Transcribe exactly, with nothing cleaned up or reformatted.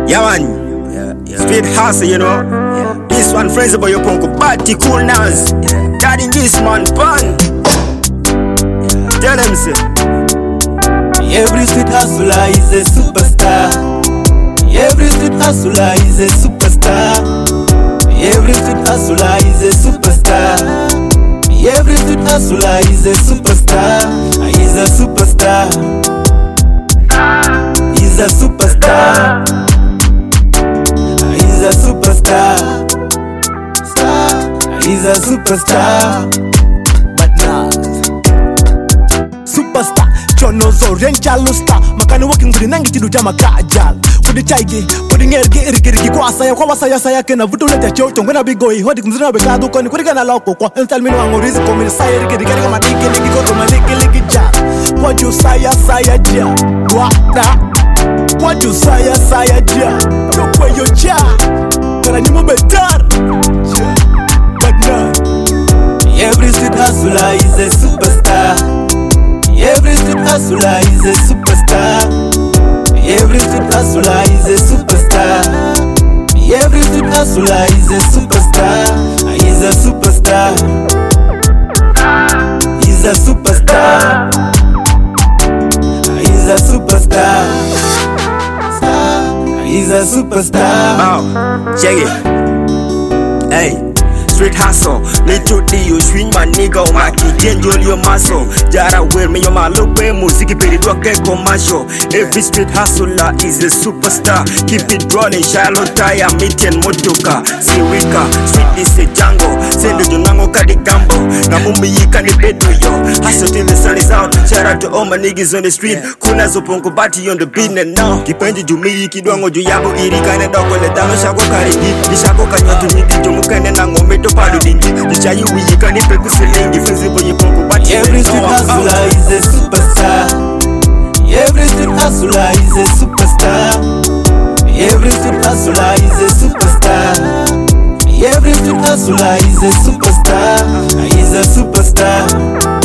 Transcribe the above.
Yeah man, yeah, yeah. Street hustle, you know. Yeah. This one friends about your punko, party cool nas. Yeah. Daddy this man, fun. Yeah. Tell them say. Every street hustler is a superstar. Every street hustler is a superstar. Every street hustler is a superstar. Every street hustler is a superstar. He's a superstar. He's a superstar. He's a superstar. He's a superstar. But not superstar. Chono zo renchalo star. Makani working with the nangi tidu jama kajal. With the chaigi, with the ngergi irigirigi kwa asaya kwa wasaya saya kena vutule ta chocho ngena bigoi hodi kumzina bekadu koni kuri kana loko kwa ental minu angorizi komini saya irigirigi kama diki ligi koto maliki ligi ja. What you saya saya ja. Wada. What you saya saya ja. Yokwe yo ja. Kara nyumo betar. But not. Every street hustler is a superstar. Every street hustler is a superstar. Every street hustler is a superstar. Every street hustler is a superstar. He's a superstar. He's a superstar. He's a superstar. He's a superstar. Wow, check it. Hey. Street hustle, little do you swing my nigga on my key, change your muscle. Jara wear me on my look, music, pretty rock, commercial. Every street hustler is a superstar. Keep it rolling, shallow tire, meeting motoka. Sirika, street is a jungle. Send the Junango Kadi Gambo. Namumi Yikani Beto yo. Hustle till the sun is out. Shout out to all my niggas on the street. Kuna Zoponko Bati on the beat and now. Kipendi Jumi, Kidwango Juyabo, Irikane Dogo, the Dano Shako Kariki, the Shako Kanyotu Niki, Jumukane Nango. Every street hustler is a superstar. Every street hustler is a superstar. Every street hustler is a superstar. Every street hustler is a superstar. He's a superstar.